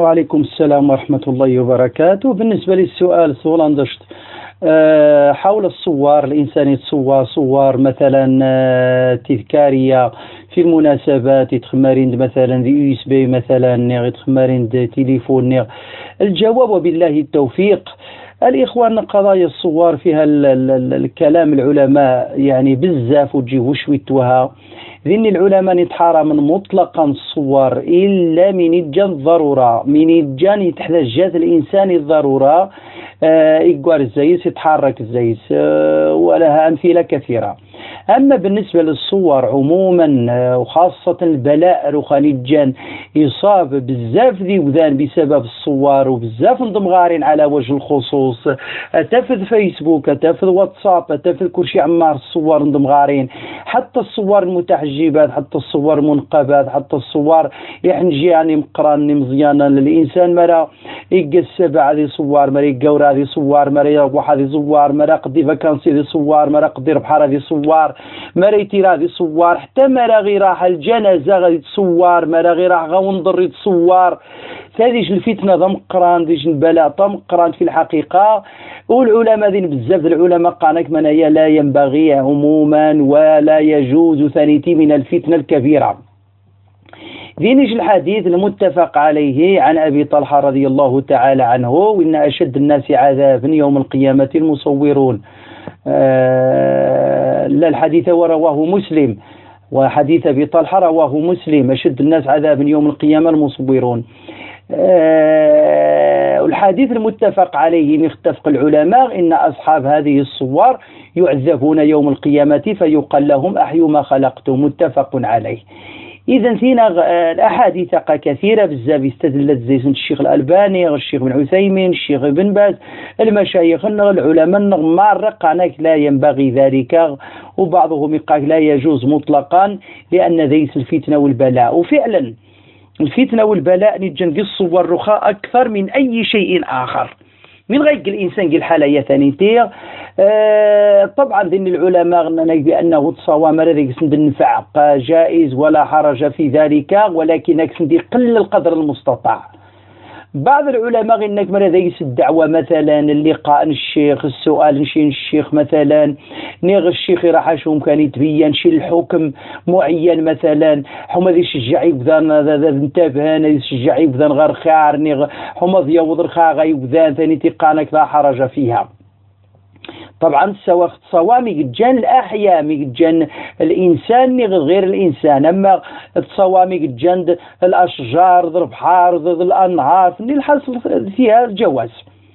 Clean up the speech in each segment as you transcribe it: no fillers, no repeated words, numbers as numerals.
وعليكم السلام ورحمة الله وبركاته. بالنسبة للسؤال سولاندشت حول الصور، الإنسان يتصور صور مثلا تذكارية في المناسبات، يتخمرين مثلا دي USB مثلا، يتخمرين دي تليفون. الجواب وبالله التوفيق. الإخوان قضايا الصور فيها الكلام العلماء يعني بزاف وتجي وشويتوها. ذن العلماء نتحرم مطلقا الصور إلا من الجان الضرورة، من الجان يتحتاجات الإنسان الضرورة. إيقوار الزيس يتحرك الزيس، ولها أمثلة كثيرة. أما بالنسبة للصور عموما وخاصة البلاء رخاني الجان يصاب بزاف ذي وذان بسبب الصور، وبزاف مغارين على وجه الخصوص، أتفذ فيسبوك، أتفذ واتساب، أتفذ كل شيء عمار الصور مغارين، حتى الصور المتحجبات، حتى الصور المنقبات، حتى الصور يحنجي يعني مقران مزيانا للإنسان مرا يقسب هذه صور، مرا يقور هذه صور، مرا يروح هذه صور، مرا قضي فاكانسي هذه صور، مرا قضي ربحار هذه صور، مرا يتير هذه صور، حتى مرا غير راح الجنازة غادي تصور، مرا غير راح غونضر يتصور. هذيش الفتنة ذا مقران، ديش البلاء مقران في الحقيقة. والعلماء ذين بزاف العلماء قانك من هي لا ينبغي عموما ولا يجوز ثانيتي من الفتنة الكبيرة. ذينيش الحديث المتفق عليه عن أبي طلحة رضي الله تعالى عنه، وإن أشد الناس عذابا يوم القيامة المصورون. لا الحديث ورواه مسلم، وحديث أبي طلحة رواه مسلم، أشد الناس عذابا يوم القيامة المصورون. والحديث المتفق عليه اتفق العلماء إن أصحاب هذه الصور يعذبون يوم القيامة فيقال لهم أحيوا ما خلقتم، متفق عليه. إذا فينا الأحاديث كثيرة بزاف استدلت زي الشيخ الألباني، الشيخ بن عثيمين، الشيخ ابن باز، المشايخ العلماء ما قالك لا ينبغي ذلك، وبعضهم يقول لا يجوز مطلقا لأن ذيس الفتنة والبلاء. وفعلا الفتنة والبلاء نتجن في الصور رخاء أكثر من أي شيء آخر. من غير الإنسان قال حالة ثانيتية. طبعا ذن العلماء بأنه تصوامر ذلك سند النفع جائز ولا حرج في ذلك، ولكن سند قل القدر المستطاع. بعض العلماء انك مرة ذيس الدعوة مثلا، اللقاء الشيخ، السؤال نشين الشيخ مثلا، نيغ الشيخ راح شو كان يتبين شي الحكم معين مثلا، حما ذي شجعي بذان انتبه ذي شجعي بذان غير خيار، نيغ حما ذي وضر خاغي بذان ثاني تقانك لا حرج فيها. طبعا الصوامي جان الأحياء جان الإنسان غير الإنسان، أما الصوامي جان الأشجار، ذو البحار، ذو الأنهار، الحصل فيها الجواز.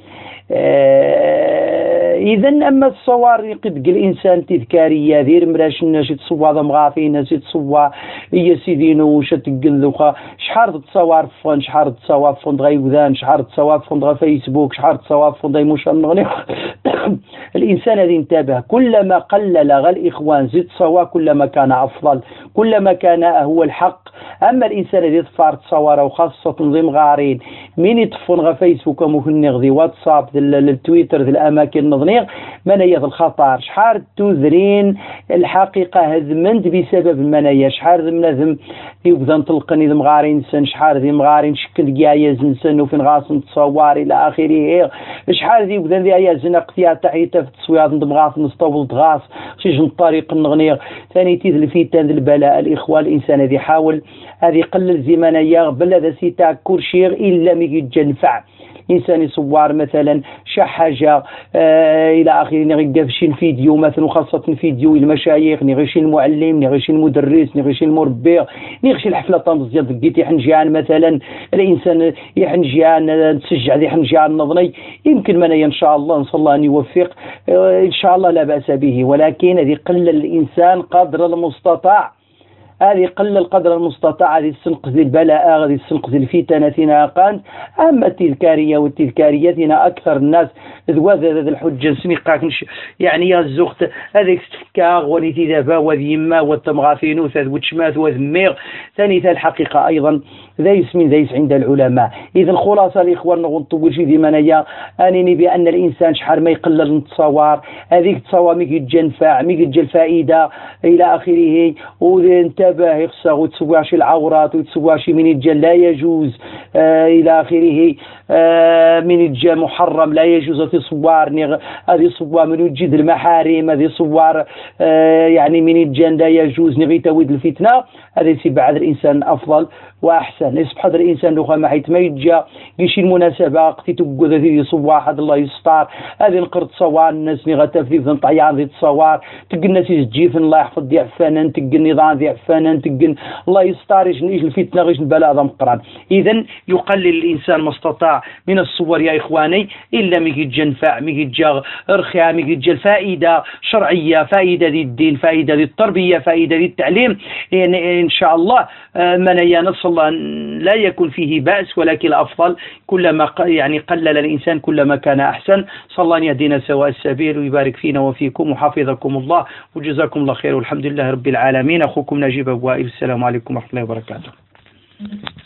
إذا أما الصور قد الإنسان تذكارية ذير مراش الناس يتصوى ذا مغافين، ناس يتصوى هي سيدينو وش تقلوخا شحار تصور فون، شحار تصور فون غاي وذان، شحار تصور فون غا فيسبوك، شحار تصور فون غاي مشان الإنسان هذا انتبه، كلما قلل غا الإخوان زيد صوا كلما كان أفضل، كلما كان هو الحق. أما الإنسان الذي يطفر تصوره وخاصة تنظيم غارين من يطفون غا فيسبوك ممكن ذي واتساب ذي التويتر ذي الأماكن نظنيغ منايا ذي الخطر، شحال تذرين الحقيقة هذمنت بسبب المنايا، شحال من ذم يبدا نطلقني ذي مغارين سن، شحال ذي مغارين شكل جايز نسن وفين غاصن تصور إلى آخره، شحال ذي يبدا ذي أيازن اقتيا تحية في التصويات ندمغاص نستوض غاص شيج الطريق النغنيغ ثاني تيذ الفتن البلاء. الإخوة الإنسان هذه يحاول هذه يقلل زمانيا بلا ذا سيتا كورشيغ إلا ميجي ينفع إنسان يصور مثلا شحاجة إلى آخره، نغيقفشي الفيديو مثلا، وخاصة فيديو المشايخ، نغيشي المعلم، نغيشي المدرس، نغيشي المربي، نغيشي الحفلة طمزية دقيت يحنجيان مثلا الإنسان يحنجيان نسجع ذي حنجيان نظني، يمكن من إن شاء الله نصلى الله أن يوفق إن شاء الله لا بأس به، ولكن هذه قل الإنسان قدر المستطاع، هذه قل القدر المستطاع، هذه السنقذ البلاء، هذه السنقذ الفتنة ثنا قانت. أما التذكارية والتذكارية ثنا أكثر الناس ذوذ هذا الحجة سنقاك يعني يا الزغت هذيك استفكاغ ونيتي ذابا وذيما والتمغاثين وثاث وتشماث وذميغ ثاني الحقيقة أيضا ذيس من ذيس عند العلماء. إذا الخلاصة الإخوان نغنطول شي ذي منايا أنني بأن الإنسان شحال ما يقلل التصوار هذيك تصوار ميجي تجنفع ميجي تجي الفائدة إلى آخره، وانتبه يخصه وتسواش العورات وتسواش من الجل لا يجوز إلى آخره. من يتجا محرم لا يجوز في صوار، هذه صور من يجد المحارم، هذه صور يعني من يتجا لا يجوز نغي تويد الفتنة، هذا بعد الإنسان أفضل وأحسن. يصبح هذا الإنسان لو ما حيت ما يتجا يشي المناسبة قتي تقول هذه صور حد الله يستار، هذه نقرد صوار الناس نغا تفريف نطيان ذي تصوار تقول الناس يسجيف الله يحفظ دي عفانا تقول النظام دي عفانا تقول الله يستار إيش الفتنة غيش البلاء ذا مقران. إذن يقلل الإنسان ما استطاع من الصور يا إخواني، إلا ميجي ينفع ميجي رخيا ميجي الفائدة شرعية، فائدة ذي الدين، فائدة ذي التربية، فائدة ذي التعليم. يعني إن شاء الله من نسأل الله لا يكون فيه بأس، ولكن الأفضل كلما يعني قلل الإنسان كلما كان أحسن. صلى الله يهدينا سواء السبيل ويبارك فينا وفيكم وحفظكم الله وجزاكم الله خير والحمد لله رب العالمين. أخوكم نجيب أبو وائل، السلام عليكم ورحمة الله وبركاته.